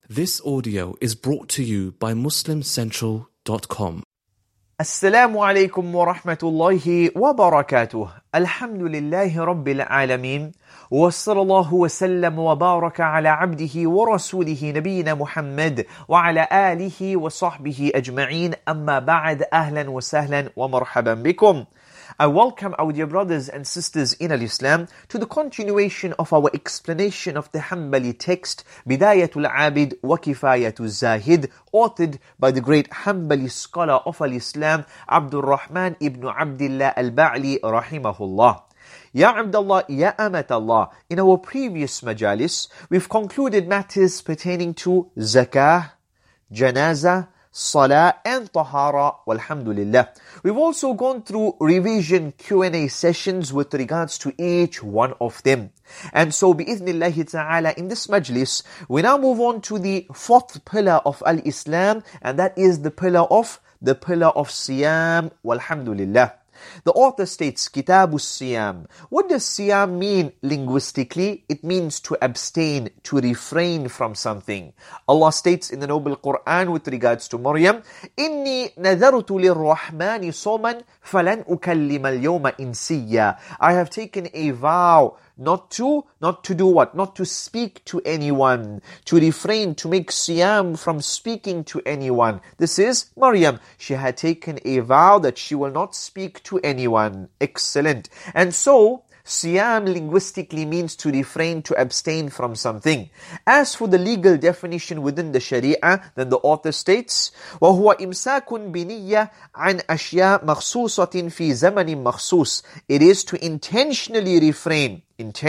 This audio is brought to you by MuslimCentral.com. Assalamu alaikum wa rahmatullahi wa barakatuh. Alhamdulillahi rabbil alameen. Wa sallallahu wa sallam wa baraka ala abdihi wa rasulihi nabiyyina Muhammad wa ala alihi wa sahbihi ajma'een. Amma ba'd, ahlan wa sahlan wa marhaban bikum. I welcome our dear brothers and sisters in Al-Islam to the continuation of our explanation of the Hanbali text, Bidayatul Abid wa Kifayatul Zahid, authored by the great Hanbali scholar of Al-Islam, Abdul Rahman ibn Abdullah al-Ba'li rahimahullah. Ya Abdullah, Ya Amatallah, in our previous majalis, we've concluded matters pertaining to zakah, janazah, salah and tahara, walhamdulillah. We've also gone through revision Q&A sessions with regards to each one of them. And so, bi'ithnillahi ta'ala, in this majlis, we now move on to the fourth pillar of Al-Islam, and that is the pillar of Siyam, walhamdulillah. The author states, Kitabus Siyam. What does Siyam mean linguistically? It means to abstain, to refrain from something. Allah states in the Noble Quran with regards to Maryam, Inni nadhartu lirrahmani soman falan ukallima al-yawma insiya. I have taken a vow not to do what? Not to speak to anyone, to refrain, to make siyam from speaking to anyone. This is Maryam. She had taken a vow that she will not speak to anyone. Excellent. And so, siyam linguistically means to refrain, to abstain from something. As for the legal definition within the Sharia, then the author states, وَهُوَ إِمْسَاكٌ بِنِيَّةٍ عَنْ أَشْيَاءٍ مَخْصُوصَةٍ فِي زَمَنٍ مَخْصُوصٍ. It is to intentionally refrain.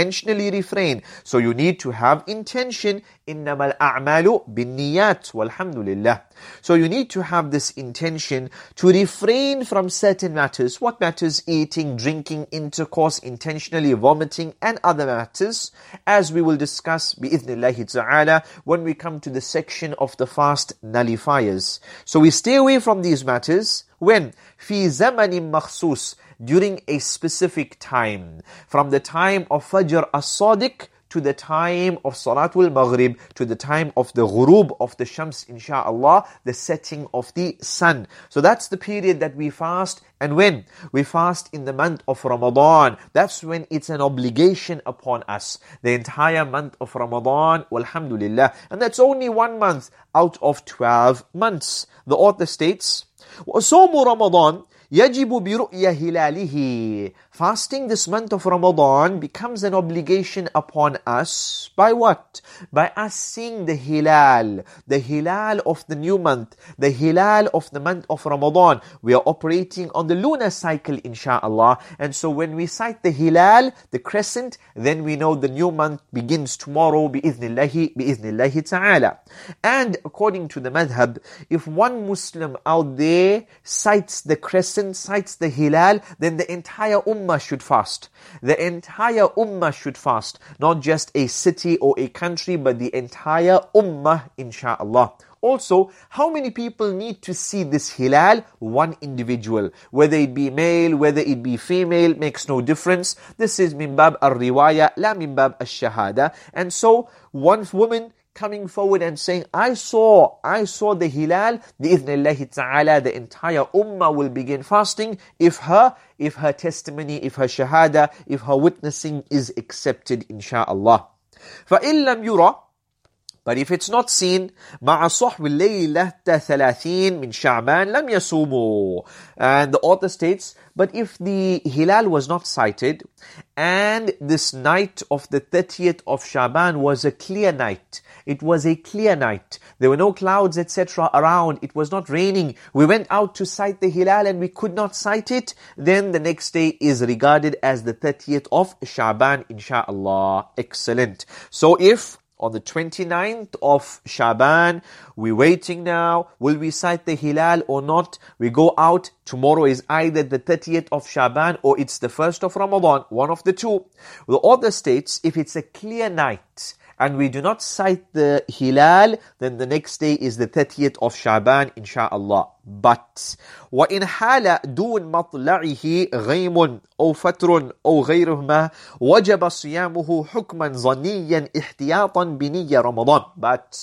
So you need to have intention. إِنَّمَا الْأَعْمَالُ بِالنِّيَّاتِ وَالْحَمْدُ. So you need to have this intention to refrain from certain matters. What matters? Eating, drinking, intercourse, intentionally vomiting, and other matters, as we will discuss bi'ithnillahi ta'ala when we come to the section of the fast nullifiers. So we stay away from these matters when? فِي زَمَنٍ مَخْصُوصٍ, during a specific time. From the time of Fajr as-Sadiq to the time of Salatul Maghrib, to the time of the ghurub of the Shams, insha'Allah, the setting of the sun. So that's the period that we fast. And when? We fast in the month of Ramadan. That's when it's an obligation upon us. The entire month of Ramadan, walhamdulillah. And that's only 1 month out of 12 months. The author states, وَصَوْمُ رَمَضَانَ يَجِبُ بِرُؤْيَ هِلَالِهِ. Fasting this month of Ramadan becomes an obligation upon us. By what? By us seeing the hilal of the new month, the hilal of the month of Ramadan. We are operating on the lunar cycle, insha'Allah. And so when we sight the hilal, the crescent, then we know the new month begins tomorrow, bi'ithnillahi ta'ala. And according to the madhab, if one Muslim out there sights the crescent, sights the hilal, then the entire ummah should fast. The entire ummah should fast. Not just a city or a country, but the entire ummah, insha'Allah. Also, how many people need to see this hilal? One individual. Whether it be male, whether it be female, makes no difference. This is min bab al-riwaya, la min bab al-shahada. And so, one woman coming forward and saying, I saw the hilal, bi'ithnillahi ta'ala, the entire ummah will begin fasting if her testimony, if her shahada, if her witnessing is accepted, insha'Allah. فَإِن لَمْ يُرَى, but if it's not seen, مع صحو الليلة 30 من شعبان لم يصوموا. And the author states, but if the hilal was not sighted, and this night of the 30th of Shaban was a clear night, it was a clear night, there were no clouds etc. around, it was not raining, we went out to sight the hilal and we could not sight it, then the next day is regarded as the 30th of Shaban, insha'Allah. Excellent. So if on the 29th of Shaban, we're waiting now, will we sight the hilal or not? We go out, tomorrow is either the 30th of Shaban or it's the 1st of Ramadan, one of the two. The author states, if it's a clear night, and we do not sight the hilal, then the next day is the 30th of Shaban, insha'Allah. But وَإِنْ حَالَ دُونَ مَطْلَعِهِ غَيْمٌ أو فتر أو غيرهما وجب صيامه حكما ظنيا احتياطا بنية رمضان. But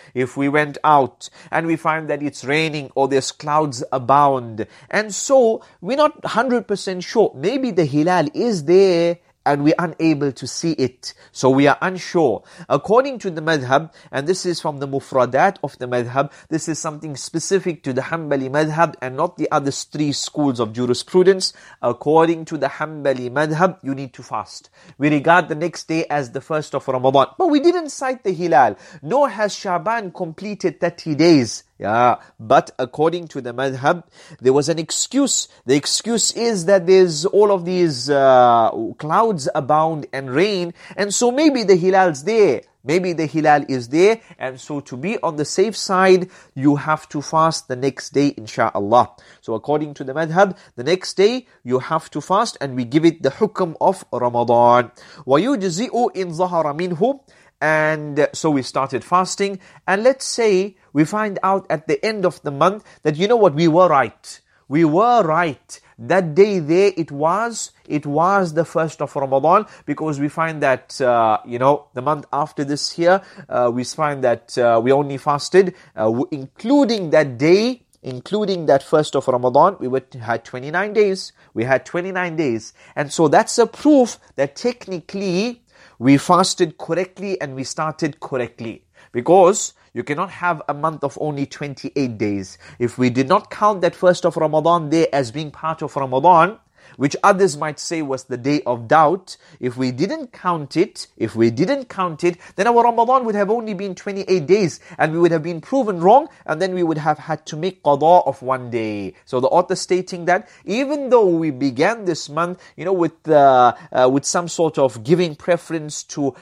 if we went out and we find that it's raining or there's clouds abound, and so we're not 100% sure, maybe the hilal is there and we're unable to see it, so we are unsure. According to the madhab, and this is from the mufradat of the madhab, this is something specific to the Hanbali madhab and not the other three schools of jurisprudence. According to the Hanbali madhab, you need to fast. We regard the next day as the first of Ramadan, but we didn't cite the hilal, nor has Shaban completed 30 days. Yeah, but according to the madhab, there was an excuse. The excuse is that there's all of these clouds abound and rain, and so maybe the hilal's there. Maybe the hilal is there, and so to be on the safe side, you have to fast the next day, insha'Allah. So according to the madhab, the next day you have to fast, and we give it the hukm of Ramadan. وَيُجْزِئُ إِن ظَهَرَ مِنْهُ. And so we started fasting, and let's say we find out at the end of the month that, you know what, we were right. We were right. That day there, it was the first of Ramadan, because we find that, the month after this here, we find that we only fasted, including that day, including that first of Ramadan, we had 29 days. We had 29 days. And so that's a proof that technically we fasted correctly and we started correctly. Because you cannot have a month of only 28 days. If we did not count that first of Ramadan there as being part of Ramadan, which others might say was the day of doubt, if we didn't count it, then our Ramadan would have only been 28 days, and we would have been proven wrong, and then we would have had to make qada of one day. So the author stating that even though we began this month, with some sort of giving preference to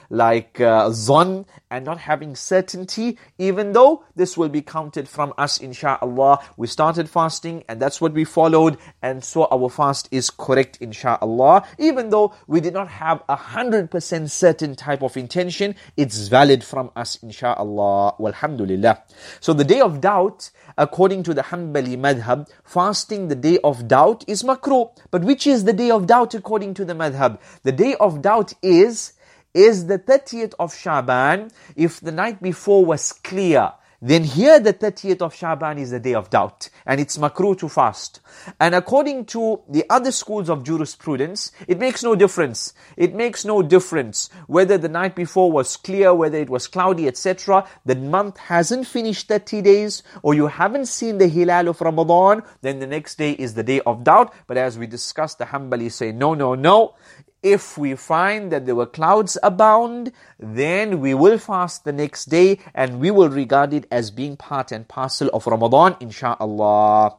zon and not having certainty, even though this will be counted from us, insha'Allah. We started fasting, and that's what we followed, and so our fast is correct, insha'Allah. Even though we did not have 100% certain type of intention, it's valid from us, insha'Allah. Walhamdulillah. So the day of doubt, according to the Hanbali madhab, fasting the day of doubt is makruh. But which is the day of doubt according to the madhab? The day of doubt is the 30th of Shaban. If the night before was clear, then here the 30th of Shaban is the day of doubt, and it's makruh to fast. And according to the other schools of jurisprudence, it makes no difference. It makes no difference whether the night before was clear, whether it was cloudy, etc. The month hasn't finished 30 days, or you haven't seen the hilal of Ramadan, then the next day is the day of doubt. But as we discussed, the Hanbali say, no. If we find that there were clouds abound, then we will fast the next day, and we will regard it as being part and parcel of Ramadan, insha'Allah.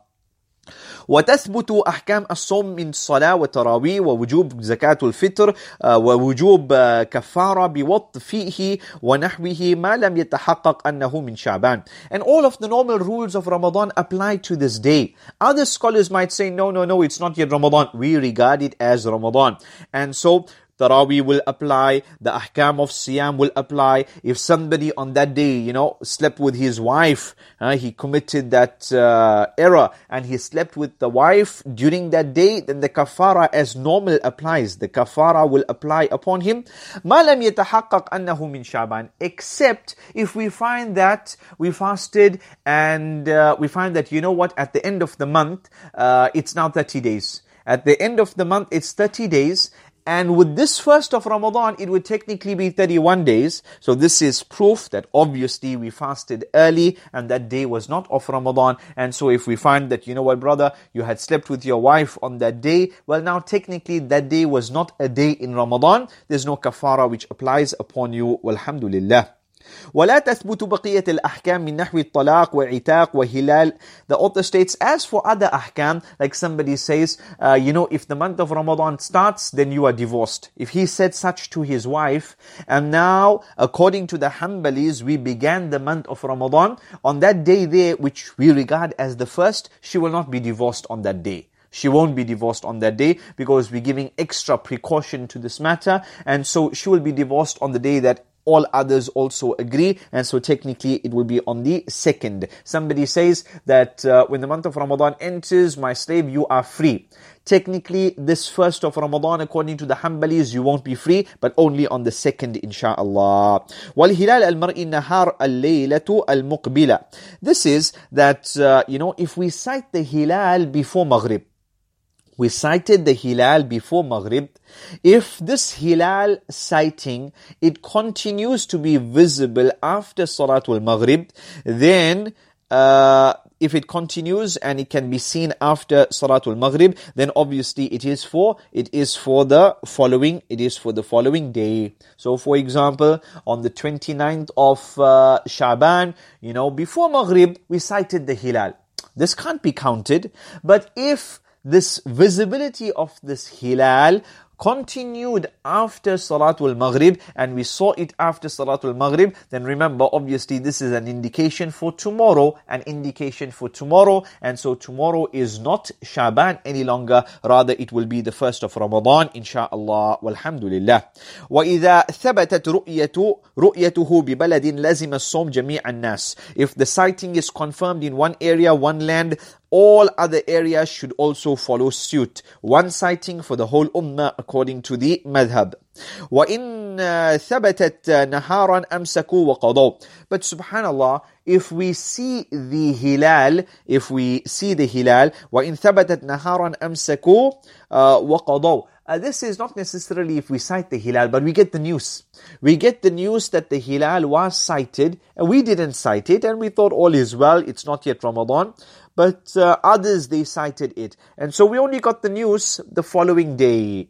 وتثبت أحكام الصوم من صلاة وتراويح ووجوب زكاة الفطر ووجوب كفارة بوطفئه ونحوه ما لم يتحقق أنه من شعبان. And all of the normal rules of Ramadan apply to this day. Other scholars might say, no, it's not yet Ramadan. We regard it as Ramadan. And so Taraweeh will apply, the ahkam of siyam will apply. If somebody on that day, slept with his wife, he committed that error, and he slept with the wife during that day, then the kafara as normal applies. The kafara will apply upon him. مَا لَمْ يَتَحَقَّقْ أَنَّهُ مِنْ شَعْبَانٍ. Except if we find that we fasted, and we find that, at the end of the month, it's now 30 days. At the end of the month, it's 30 days. And with this first of Ramadan, it would technically be 31 days. So this is proof that obviously we fasted early and that day was not of Ramadan. And so if we find that, brother, you had slept with your wife on that day, well, now technically that day was not a day in Ramadan. There's no kafara which applies upon you. Walhamdulillah. ولا تثبت بقية الأحكام من نحو الطلاق وعتاق وهلال. The author states, as for other ahkam, like somebody says, if the month of Ramadan starts, then you are divorced. If he said such to his wife, and now, according to the Hanbalis, we began the month of Ramadan, on that day there, which we regard as the first, she will not be divorced on that day. She won't be divorced on that day, because we're giving extra precaution to this matter, and so she will be divorced on the day that all others also agree, and so technically it will be on the second. Somebody says that when the month of Ramadan enters, my slave, you are free. Technically, this first of Ramadan, according to the Hanbalis, you won't be free, but only on the second, inshallah. وَالْهِلَالَ الْمَرْءِ النَّهَارَ اللَّيْلَةُ الْمُقْبِلَةُ. This is that, if we cite the Hilal before Maghrib, we cited the Hilal before Maghrib. If this Hilal sighting, it continues to be visible after Salatul Maghrib, then if it continues and it can be seen after Salatul Maghrib, then obviously it is for the following day. So for example, on the 29th of Shaban, before Maghrib, we cited the Hilal. This can't be counted, but if this visibility of this Hilal continued after Salatul Maghrib, and we saw it after Salatul Maghrib, then remember, obviously this is an indication for tomorrow, and so tomorrow is not Shaban any longer, rather it will be the first of Ramadan, insha'Allah, walhamdulillah. وَإِذَا ثَبَتَتْ رُؤْيَتُهُ بِبَلَدٍ لَزِمَ الصَّوْمَ جَمِيعَ النَّاسِ. If the sighting is confirmed in one area, one land, all other areas should also follow suit. One sighting for the whole ummah according to the madhab. وَإِن ثَبَتَتْ نَهَارًا أَمْسَكُوا وَقَضَوْا. But subhanallah, if we see the hilal, وَإِن ثَبَتَتْ نَهَارًا أَمْسَكُوا وَقَضَوْا. This is not necessarily if we cite the Hilal, but we get the news. We get the news that the Hilal was cited, and we didn't cite it, and we thought all is well, it's not yet Ramadan. But others, they cited it. And so we only got the news the following day.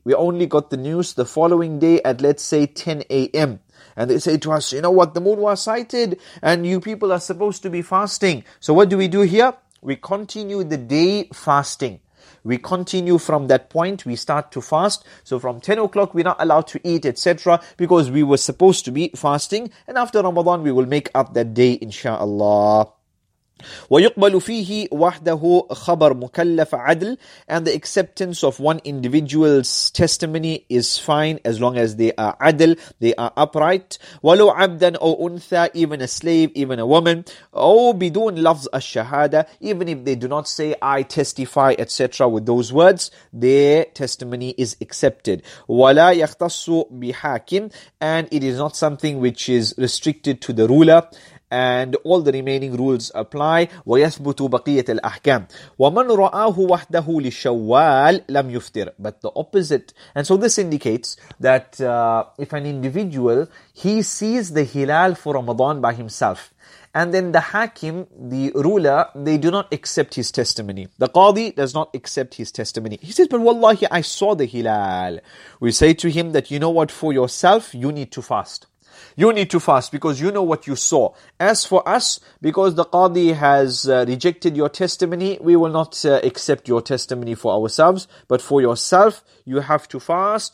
At, let's say, 10 a.m. And they say to us, you know what, the moon was sighted, and you people are supposed to be fasting. So what do we do here? We continue the day fasting. We continue from that point, we start to fast. So from 10 o'clock, we're not allowed to eat, etc. because we were supposed to be fasting. And after Ramadan, we will make up that day, insha'Allah. وَيُقْبَلُ فِيهِ وَحْدَهُ خَبَرْ مُكَلَّفَ عَدْلٍ. And the acceptance of one individual's testimony is fine as long as they are adl, they are upright. وَلَوْ عَبْدًا أَوْ أُنْثَى, even a slave, even a woman. أو بدون لفظ الشهادة, even if they do not say I testify, etc. with those words, their testimony is accepted. وَلَا يَخْتَصُّ بِحَاكِمٍ, and it is not something which is restricted to the ruler, and all the remaining rules apply. وَيَثْبُتُ بَقِيَّةَ الْأَحْكَامِ وَمَنْ رَآهُ وَحْدَهُ لِلشَّوَّالِ لَمْ يُفْتِرْ. But the opposite. And so this indicates that if an individual, he sees the Hilal for Ramadan by himself, and then the Hakim, the ruler, they do not accept his testimony. The Qadi does not accept his testimony. He says, but Wallahi, I saw the Hilal. We say to him that, you know what, for yourself, you need to fast. You need to fast because you know what you saw. As for us, because the Qadi has rejected your testimony, we will not accept your testimony for ourselves. But for yourself, you have to fast.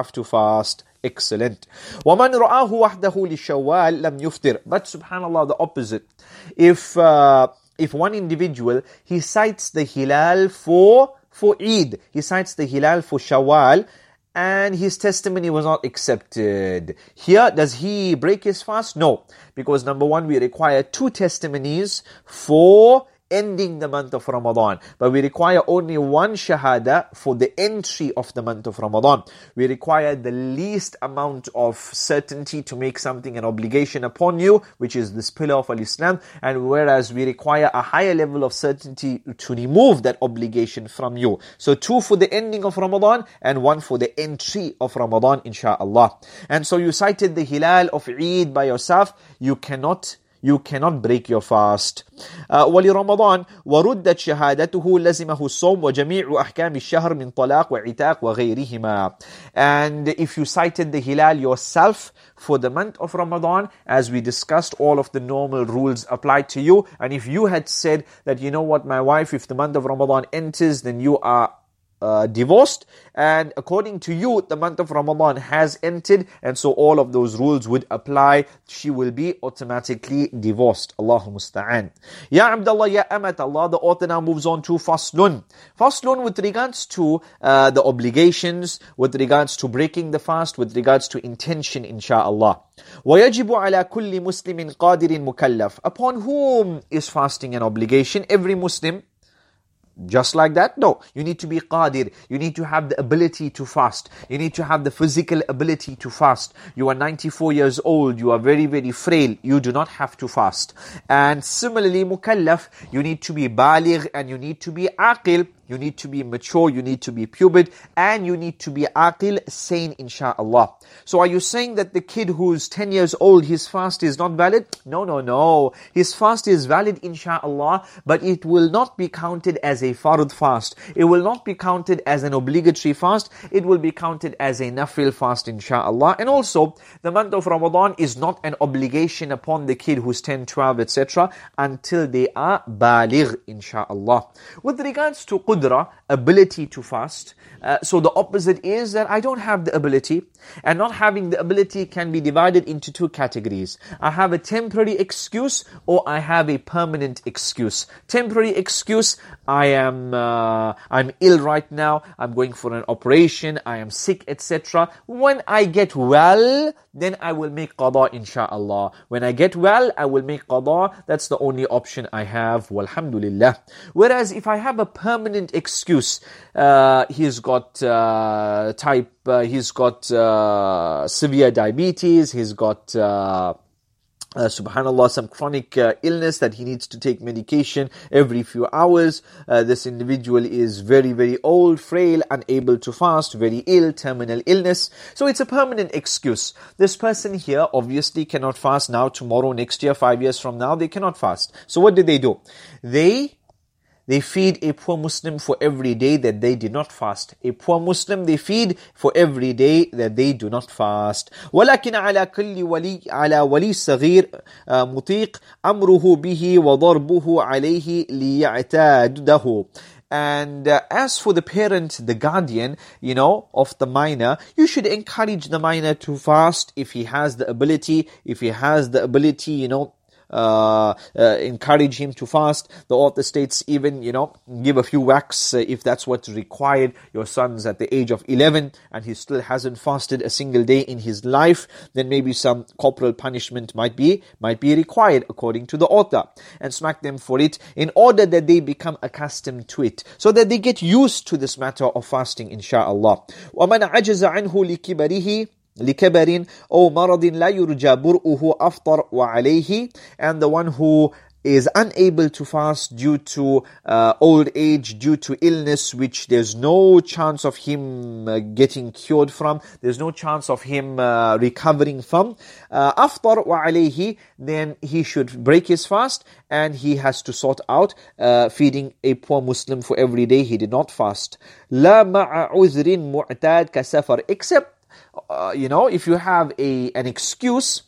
Excellent. وَمَنْ رَآهُ وَحْدَهُ لِلشَّوَّالِ لَمْ يُفْتِرْ. But subhanallah, the opposite. If one individual, he cites the Hilal for Eid, he cites the Hilal for Shawwal, and his testimony was not accepted. Here, does he break his fast? No. Because number one, we require 2 testimonies for ending the month of Ramadan. But we require only 1 shahada for the entry of the month of Ramadan. We require the least amount of certainty to make something an obligation upon you, which is this pillar of Al-Islam. And whereas we require a higher level of certainty to remove that obligation from you. So 2 for the ending of Ramadan and 1 for the entry of Ramadan, insha'Allah. And so you cited the Hilal of Eid by yourself. You cannot break your fast. ولرمضان وردت شهادته لزمه الصوم وجميع أحكام الشهر من طلاق وعتاق وغيرهما. And if you cited the Hilal yourself for the month of Ramadan, as we discussed, all of the normal rules apply to you. And if you had said that, you know what, my wife, if the month of Ramadan enters, then you are divorced, and according to you, the month of Ramadan has entered, and so all of those rules would apply. She will be automatically divorced. Allahu musta'an. Ya Abdullah, Ya Amat Allah, the author now moves on to Faslun. Faslun with regards to the obligations, with regards to breaking the fast, with regards to intention, insha'Allah. وَيَجِبُ عَلَى كُلِّ مُسْلِمٍ قَادِرٍ مُكَلَّفٍ. Upon whom is fasting an obligation? Every Muslim. Just like that? No. You need to be qadir. You need to have the ability to fast. You need to have the physical ability to fast. You are 94 years old. You are very, very frail. You do not have to fast. And similarly, mukallaf, you need to be baligh and you need to be aqil. You need to be mature, you need to be pubid, and you need to be aqil, sane, insha'Allah. So are you saying that the kid who's 10 years old, his fast is not valid? No, no, no. His fast is valid, insha'Allah, but it will not be counted as a fard fast. It will not be counted as an obligatory fast. It will be counted as a nafil fast, insha'Allah. And also, the month of Ramadan is not an obligation upon the kid who's 10, 12, etc. until they are baligh, insha'Allah. With regards to ability to fast. So the opposite is that I don't have the ability, and not having the ability can be divided into two categories. I have a temporary excuse or I have a permanent excuse. Temporary excuse, I'm ill right now, I'm going for an operation, I am sick, etc. When I get well, then I will make qada, insha'Allah. When I get well, I will make qada. That's the only option I have, walhamdulillah. Whereas if I have a permanent excuse, he's got severe diabetes, he's got subhanallah, some chronic illness that he needs to take medication every few hours. This individual is very, very old, frail, unable to fast, very ill, terminal illness. So it's a permanent excuse. This person here obviously cannot fast now, tomorrow, next year, 5 years from now, they cannot fast. So what do? They feed a poor Muslim for every day that they did not fast. A poor Muslim they feed for every day that they do not fast. وَلَكِنْ عَلَى كُلِّ وَلِي صَغِيرٍ مُطِيقٍ أَمْرُهُ بِهِ وَضَرْبُهُ عَلَيْهِ لِيَعْتَادُهُ. And as for the parent, the guardian, of the minor, you should encourage the minor to fast if he has the ability. If he has the ability, encourage him to fast. The author states even, give a few whacks if that's what's required. Your son's at the age of 11 and he still hasn't fasted a single day in his life, then maybe some corporal punishment might be required according to the author, and smack them for it in order that they become accustomed to it, so that they get used to this matter of fasting, insha'Allah. وَمَنْ عَجَزَ عَنْهُ لِكَبَرٍ أو مرض لا يرجى برؤه أفطر وعليه. And the one who is unable to fast due to old age, due to illness which there's no chance of him getting cured from, there's no chance of him recovering from, أفطر وعليه, then he should break his fast and he has to sort out feeding a poor Muslim for every day he did not fast. لا مع عذر معتاد كسفر. Except if you have an excuse,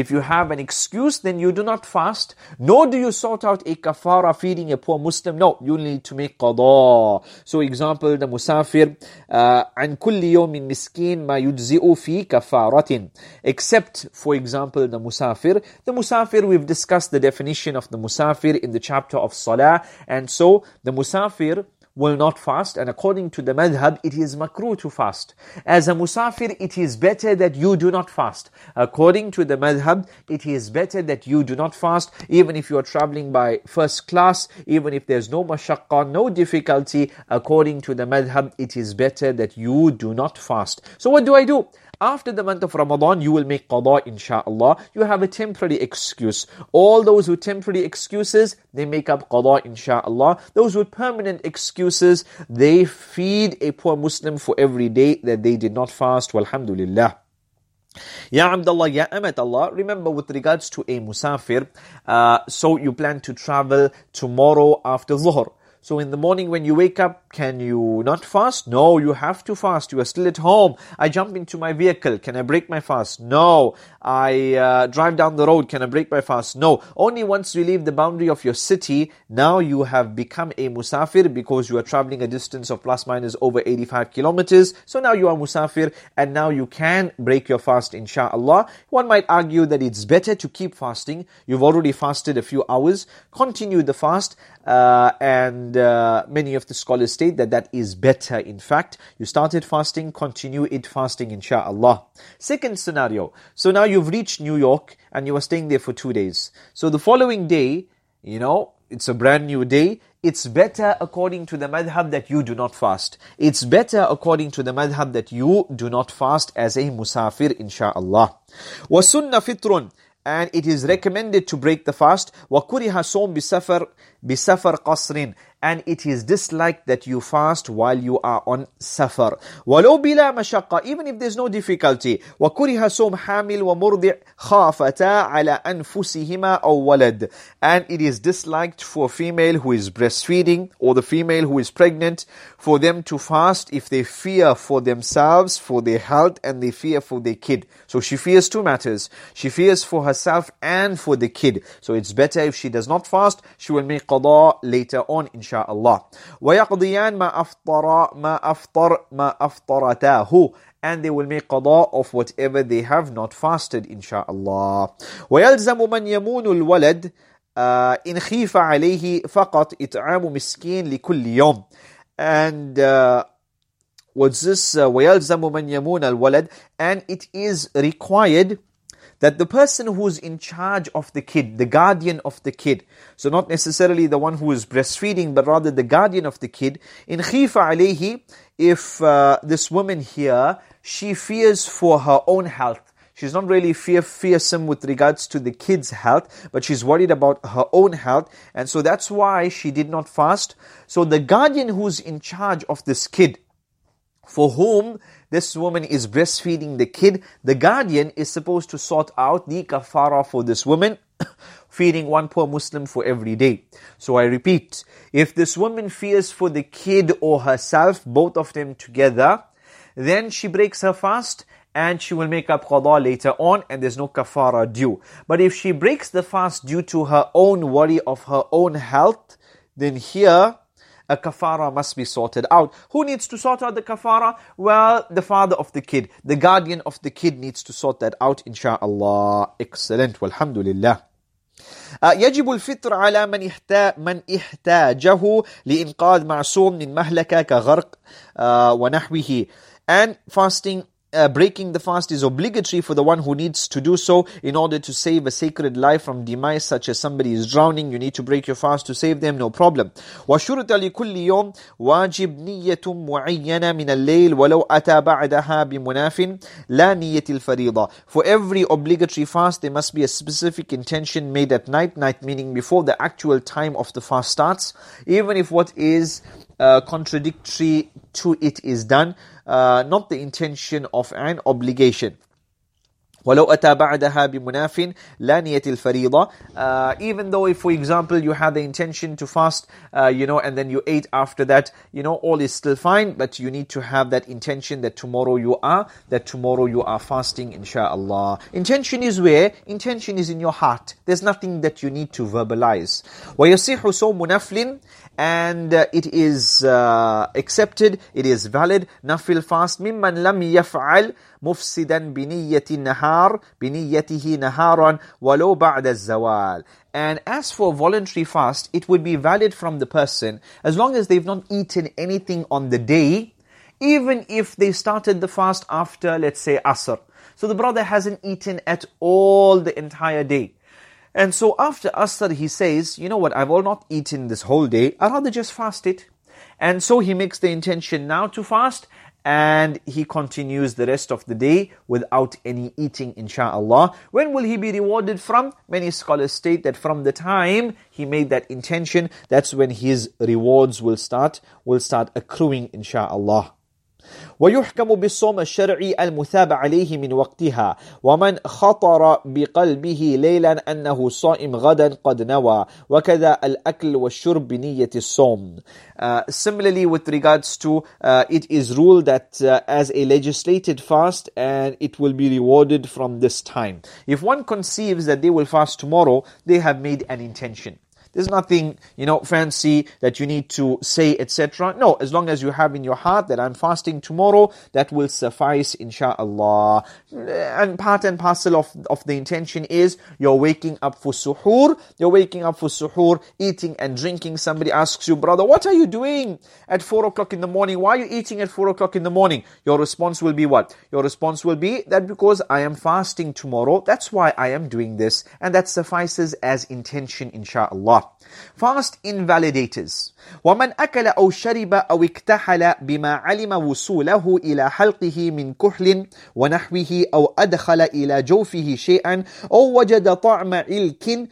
then you do not fast, nor do you sort out a kafara feeding a poor Muslim. No, you need to make qada. So example, the musafir, عن كل يوم مسكين ما يجزئ في كفارة. Except, for example, the musafir. The musafir, we've discussed the definition of the musafir in the chapter of salah, and so the musafir will not fast, and according to the madhab, it is makruh to fast. As a musafir, it is better that you do not fast. According to the madhab, it is better that you do not fast, even if you are traveling by first class, even if there's no mashaqqa, no difficulty. According to the madhab, it is better that you do not fast. So what do? After the month of Ramadan, you will make qada, insha'Allah. You have a temporary excuse. All those with temporary excuses, they make up qada, insha'Allah. Those with permanent excuses, they feed a poor Muslim for every day that they did not fast. Walhamdulillah. Ya Abdullah, Ya Amat Allah, remember with regards to a musafir, so you plan to travel tomorrow after Zuhr. So in the morning when you wake up, can you not fast? No, you have to fast. You are still at home. I jump into my vehicle. Can I break my fast? No. I drive down the road. Can I break my fast? No. Only once you leave the boundary of your city, now you have become a musafir because you are traveling a distance of plus minus over 85 kilometers. So now you are musafir and now you can break your fast, inshallah. One might argue that it's better to keep fasting. You've already fasted a few hours. Continue the fast. And many of the scholars state that that is better. In fact, you started fasting, continue it fasting, inshallah. Second scenario. So now you've reached New York and you are staying there for 2 days. So the following day, it's a brand new day. It's better according to the madhab that you do not fast. It's better according to the madhab that you do not fast as a musafir, inshallah. وَسُنَّ فِطْرٌ, and it is recommended to break the fast. وَكُرِهَ صَوْمْ بِسَفَرْ قَصْرٍ, and it is disliked that you fast while you are on safar. وَلَوْ بِلَا مَشَقَّةٍ, even if there's no difficulty. وَكُرِهَ صَوْمْ حَامِلْ وَمُرْضِعْ خَافَتَا عَلَى أَنفُسِهِمَا أَوْ وَلَدٍ, and it is disliked for a female who is breastfeeding or the female who is pregnant for them to fast if they fear for themselves, for their health, and they fear for their kid. So she fears two matters. She fears for herself and for the kid. So it's better if she does not fast. She will make qada later on, inshallah. وَيَقْضِيَانْ مَا أَفْطَرَتَاهُ, and they will make qada of whatever they have not fasted, inshallah. وَيَلْزَمُ مَنْ يَمُونُ الْوَلَدِ إِنْ خِيفَ عَلَيْهِ فَقَطْ إِطْعَامُ مِسْكِينٍ لِكُلِّ يَوْمٍ. And what's this? وَيَلْزَمُ مَنْ يَمُونَ الْوَلَدِ, and it is required that the person who's in charge of the kid, the guardian of the kid, so not necessarily the one who is breastfeeding, but rather the guardian of the kid, in khifa alayhi, if this woman here, she fears for her own health. She's not really fearsome with regards to the kid's health, but she's worried about her own health, and so that's why she did not fast. So the guardian who's in charge of this kid, for whom this woman is breastfeeding the kid, the guardian is supposed to sort out the kafara for this woman, feeding one poor Muslim for every day. So I repeat, if this woman fears for the kid or herself, both of them together, then she breaks her fast and she will make up qada later on, and there's no kafara due. But if she breaks the fast due to her own worry of her own health, then here a kafara must be sorted out. Who needs to sort out the kafara? Well, the father of the kid, the guardian of the kid needs to sort that out, inshallah. Excellent. Walhamdulillah. يجب الفطر على من احتاجه لإنقاذ معصوم من مهلكة كغرق ونحوه. And fasting, breaking the fast is obligatory for the one who needs to do so in order to save a sacred life from demise, such as somebody is drowning. You need to break your fast to save them, no problem. وَشُرْطَ لِكُلِّ يَوْمٍ واجب نية معينة من الليل ولو أتى بعدها بمناف لا نية الفريضة. For every obligatory fast, there must be a specific intention made at night meaning before the actual time of the fast starts, even if what is contradictory to it is done, not the intention of an obligation. وَلَوْ أَتَى بَعْدَهَا بِمُنَافٍ لَا نِيَةِ الْفَرِيضَةِ. Even though if, for example, you had the intention to fast, and then you ate after that, all is still fine, but you need to have that intention that tomorrow you are fasting, inshallah. Intention is where? Intention is in your heart. There's nothing that you need to verbalize. وَيَصِحُ صَوْمُ نَفْلٍ, and it is accepted, it is valid, nafil fast, مِمَّنْ لَمْ يَفْعَلْ مُفْسِدًا بِنِيَّتِهِ نَهَارًا وَلَوْ بَعْدَ الزَّوَالِ. And as for voluntary fast, it would be valid from the person as long as they've not eaten anything on the day, even if they started the fast after, let's say, Asr. So the brother hasn't eaten at all the entire day. And so after Asr, he says, you know what, I've all not eaten this whole day, I'd rather just fast it. And so he makes the intention now to fast, and he continues the rest of the day without any eating, inshallah. When will he be rewarded from? Many scholars state that from the time he made that intention, that's when his rewards will start accruing, inshallah. ويحكم بالصوم الشرعي المثاب عليه من وقتها ومن خطر بقلبه ليلا أنه صائم غدا قد نوى وكذا الأكل والشرب بنية الصوم. Similarly, with regards to it is ruled that as a legislated fast, and it will be rewarded from this time. If one conceives that they will fast tomorrow, they have made an intention. There's nothing, fancy that you need to say, etc. No, as long as you have in your heart that I'm fasting tomorrow, that will suffice, insha'Allah. And part and parcel of the intention is you're waking up for suhoor. You're waking up for suhoor, eating and drinking. Somebody asks you, brother, what are you doing at 4 o'clock in the morning? Why are you eating at 4 o'clock in the morning? Your response will be what? Your response will be that because I am fasting tomorrow, that's why I am doing this. And that suffices as intention, insha'Allah. Fast invalidators. ومن أكل أو شرب أو اكتحل بما علم وصوله إلى حلقه من كحل ونحوه أو أدخل إلى جوفه شيئا أو وجد طعم علك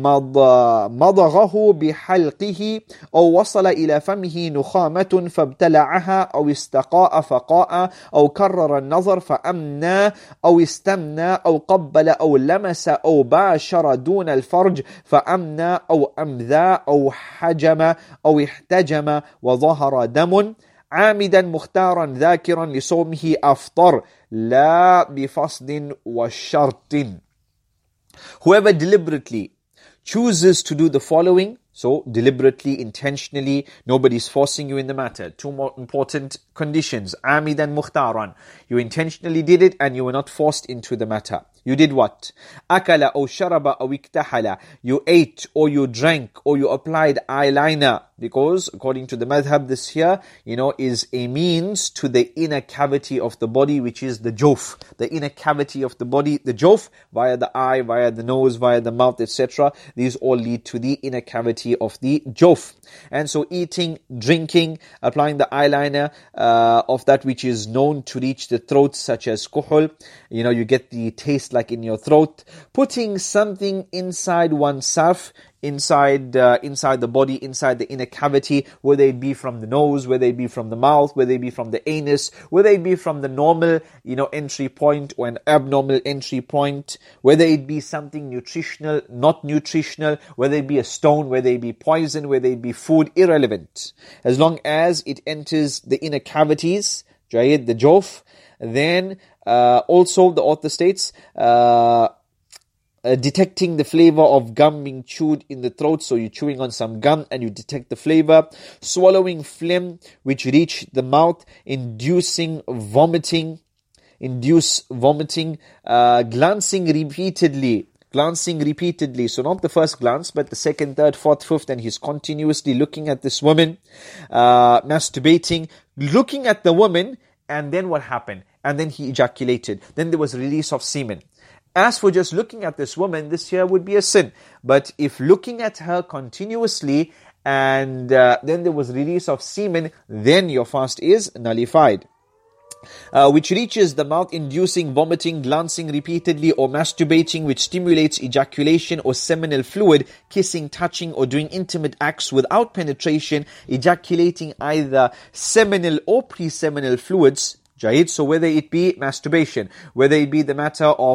مضغه بحلقه أو وصل إلى فمه نخامة فابتلعها أو استقاء فقاء أو كرر النظر فأمنى أو استمنى أو قبل أو لمس أو باشر دون الفرج فأمنى أو أمذى أو حجم أو احتجم وظهر دم عامدا مختارا ذاكرا لصومه أفطر لا بفصد وشرط. Whoever deliberately chooses to do the following, so deliberately, intentionally, nobody's forcing you in the matter. Two more important conditions. Amidan mukhtaran. You intentionally did it and you were not forced into the matter. You did what? Akala or sharaba or iktahala. You ate or you drank or you applied eyeliner. Because according to the madhab, this here, is a means to the inner cavity of the body, which is the jawf. The inner cavity of the body, the jawf, via the eye, via the nose, via the mouth, etc. These all lead to the inner cavity of the jawf. And so eating, drinking, applying the eyeliner of that which is known to reach the throat, such as kuhul, you get the taste like in your throat. Putting something inside oneself, inside the body, inside the inner cavity, whether it be from the nose, whether it be from the mouth, whether it be from the anus, whether it be from the normal, entry point or an abnormal entry point, whether it be something nutritional, not nutritional, whether it be a stone, whether it be poison, whether it be food, irrelevant. As long as it enters the inner cavities, the jawf, then also the author states, detecting the flavor of gum being chewed in the throat, so you're chewing on some gum and you detect the flavor, swallowing phlegm which reach the mouth, inducing vomiting, glancing repeatedly, so not the first glance, but the second, third, fourth, fifth, and he's continuously looking at this woman, masturbating, looking at the woman, and then what happened? And then he ejaculated. Then there was release of semen. As for just looking at this woman, this here would be a sin. But if looking at her continuously and then there was release of semen, then your fast is nullified. Which reaches the mouth, inducing vomiting, glancing repeatedly, or masturbating, which stimulates ejaculation or seminal fluid, kissing, touching, or doing intimate acts without penetration, ejaculating either seminal or pre-seminal fluids. So whether it be masturbation, whether it be the matter of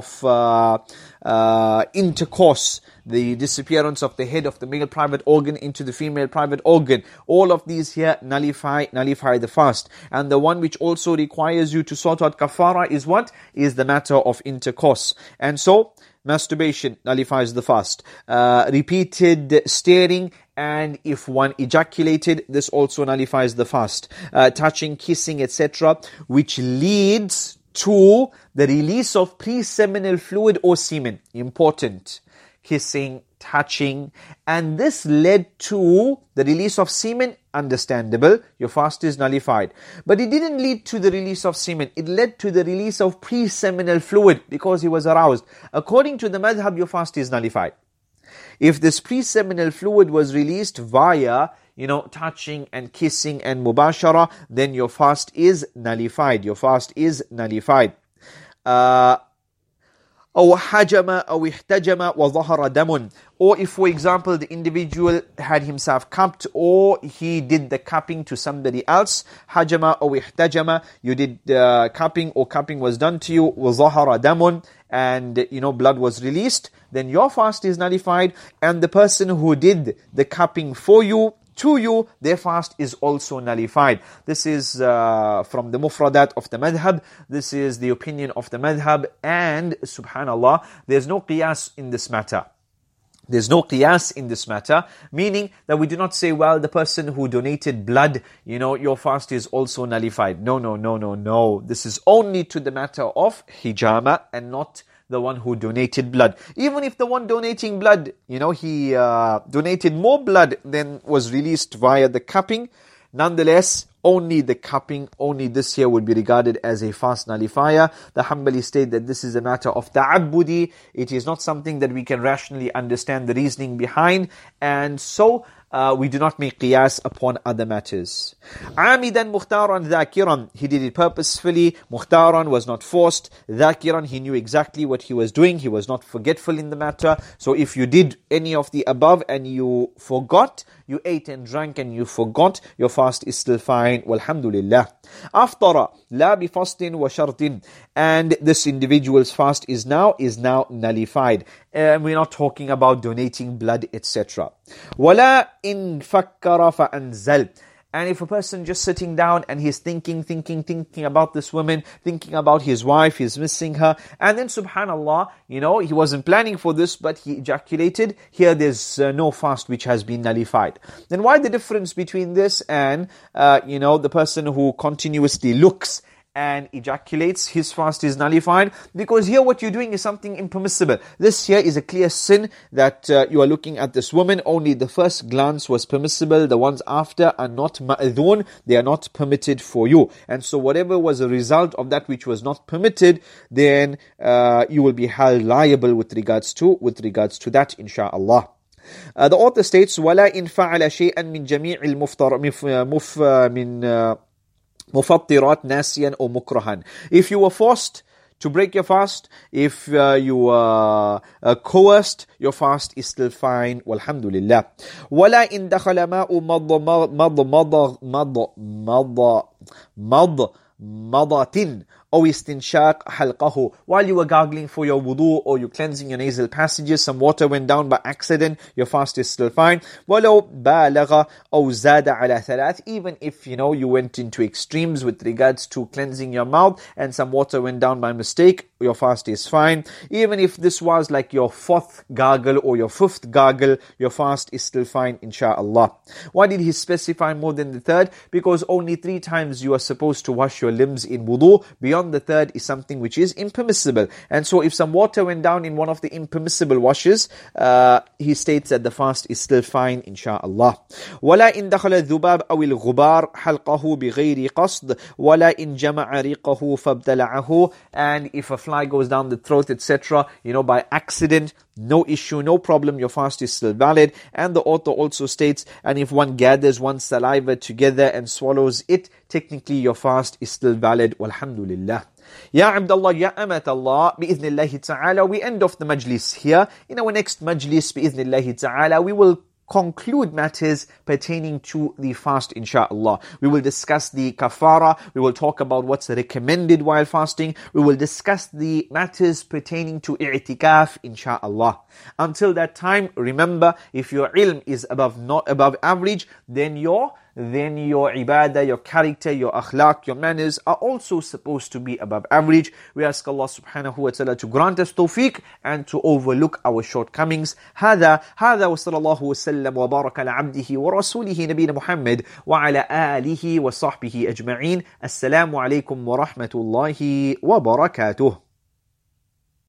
intercourse, the disappearance of the head of the male private organ into the female private organ, all of these here nullify the fast. And the one which also requires you to sort out kafara is what? Is the matter of intercourse. And so masturbation nullifies the fast. Repeated staring, and if one ejaculated, this also nullifies the fast. Touching, kissing, etc., which leads to the release of pre-seminal fluid or semen. Important. Kissing, touching, and this led to the release of semen. Understandable, your fast is nullified. But it didn't lead to the release of semen, it led to the release of pre-seminal fluid because he was aroused. According to the madhab, your fast is nullified. If this pre-seminal fluid was released via, touching and kissing and mubashara, then your fast is nullified. Your fast is nullified. أو حجم أو احتجم وظهر دم. Or if, for example, the individual had himself cupped, or he did the cupping to somebody else. حجم أو احتجم, you did cupping, or cupping was done to you. وظهر دم, and blood was released, then your fast is nullified. And the person who did the cupping for you, to you, their fast is also nullified. This is from the mufradat of the madhab. This is the opinion of the madhab, and subhanallah, there's no qiyas in this matter. There's no qiyas in this matter, meaning that we do not say, well, the person who donated blood, your fast is also nullified. No. This is only to the matter of hijama and not the one who donated blood. Even if the one donating blood, he donated more blood than was released via the cupping, nonetheless, only the cupping, only this here would be regarded as a fast nullifier. The Hanbali state that this is a matter of ta'abbudi. It is not something that we can rationally understand the reasoning behind, and so we do not make qiyas upon other matters. عَامِدًا مُخْتَارًا ذَاكِرًا, he did it purposefully. Mukhtaran was not forced. Dhakiran, he knew exactly what he was doing. He was not forgetful in the matter. So if you did any of the above and you forgot, you ate and drank and you forgot, your fast is still fine. Walhamdulillah. Aftara la bi fastin wa shartin, and this individual's fast is now nullified. And we're not talking about donating blood, etc. Wala in fakkara fa anzal. And if a person just sitting down and he's thinking about this woman, thinking about his wife, he's missing her, and then subhanallah, he wasn't planning for this, but he ejaculated, here there's no fast which has been nullified. Then why the difference between this and, the person who continuously looks and ejaculates, his fast is nullified? Because here what you're doing is something impermissible. This here is a clear sin that you are looking at this woman. Only the first glance was permissible. The ones after are not ma'adhoon. They are not permitted for you. And so whatever was a result of that which was not permitted, then you will be held liable with regards to that, insha'Allah. The author states, وَلَا إِن فَعَلَ شَيْئًا مِنْ جَمِيعِ من مفطرات ناسيا أو مكرها. If you were forced to break your fast, if you were coerced, your fast is still fine. Walhamdulillah. ولا إن دخل ماء مضمضة أو استنشاق حلقه. While you were gargling for your wudu or you cleansing your nasal passages, some water went down by accident, your fast is still fine. ولو بالغ أو زاد على ثلاث. Even if you went into extremes with regards to cleansing your mouth and some water went down by mistake, your fast is fine. Even if this was like your fourth gargle or your fifth gargle, your fast is still fine, insha'Allah. Why did he specify more than the third? Because only 3 times you are supposed to wash your limbs in wudu. Beyond the third is something which is impermissible. And so if some water went down in one of the impermissible washes, he states that the fast is still fine, insha'Allah. وَلَا إِن دَخَلَ الذُّبَابُ أَوِ الْغُبَارُ حَلْقَهُ بِغَيْرِ قَصْدٍ وَلَا إِن جَمَعَ رِيقَهُ فَابْتَلَعَهُ. And if a fly goes down the throat, etc., by accident, no issue, no problem, your fast is still valid. And the author also states, and if one gathers one's saliva together and swallows it, technically your fast is still valid. Walhamdulillah. Ya Abdullah, Ya Amatallah, bi'idhnillahi ta'ala, we end off the majlis here. In our next majlis, bi'idhnillahi ta'ala, we will conclude matters pertaining to the fast, insha'Allah. We will discuss the kafara, we will talk about what's recommended while fasting, we will discuss the matters pertaining to i'tikaf, insha'Allah. Until that time, remember, if your ilm is not above average, then your ibadah, your character, your akhlaq, your manners are also supposed to be above average. We ask Allah subhanahu wa ta'ala to grant us tawfiq and to overlook our shortcomings. هذا وصلى الله وسلم وبارك على عبده ورسوله نبينا محمد وعلى آله وصحبه أجمعين. السلام عليكم ورحمة الله وبركاته.